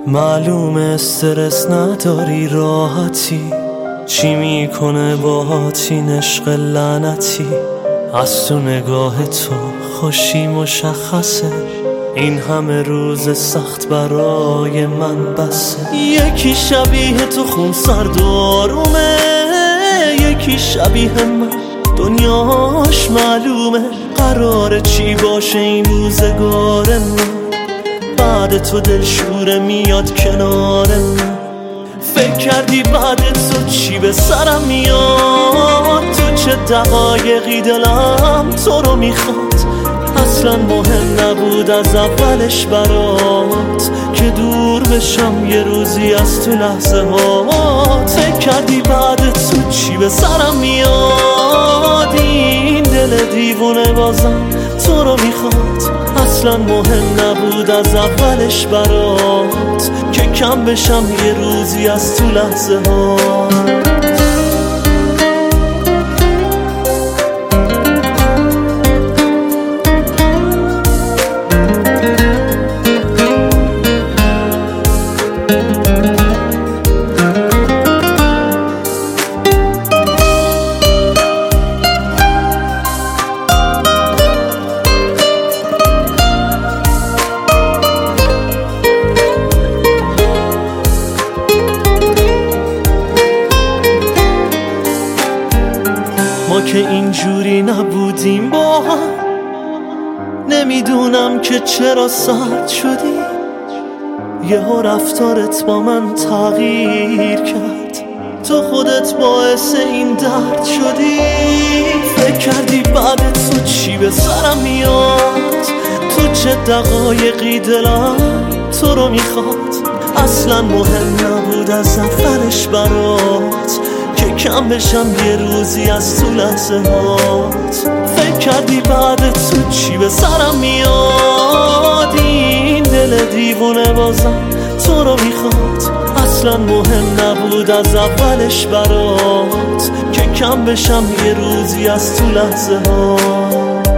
معلوم استرس نداری راحتی، چی میکنه باهات این عشق لعنتی؟ از تو نگاه تو خوشی مشخصه، این همه روز سخت برای من بسه. یکی شبیه تو خون سرد و آرومه، یکی شبیه من دنیاش معلومه. قراره چی باشه این روزگار من، بعد تو دلشوره میاد کنار من. فکر کردی بعد تو چی به سرم میاد؟ تو چه دقایقی دلم تو رو میخواد. اصلا مهم نبود از اولش برات که دور بشم یه روزی از تو لحظه ها. فکر کردی بعد تو چی به سرم میاد؟ این دل دیوونه بازم تو رو میخواد. اصلا مهم نبود از اولش برات که کم بشم یه روزی از تو لحظه ها. ما که اینجوری نبودیم با هم، نمیدونم که چرا سرد شدی. یهو رفتارت با من تغییر کرد، تو خودت باعث این درد شدی. فکر کردی بعد تو چی به سرم میاد؟ تو چه دقایقی دلم تو رو میخواد. اصلا مهم نبود از اولش برات که کم بشم یه روزی از تو لحظه هات. فکر کردی بعد تو چی به سرم میاد؟ این دل دیوونه بازم تو رو میخواد. اصلا مهم نبود از اولش برات که کم بشم یه روزی از تو لحظه هات.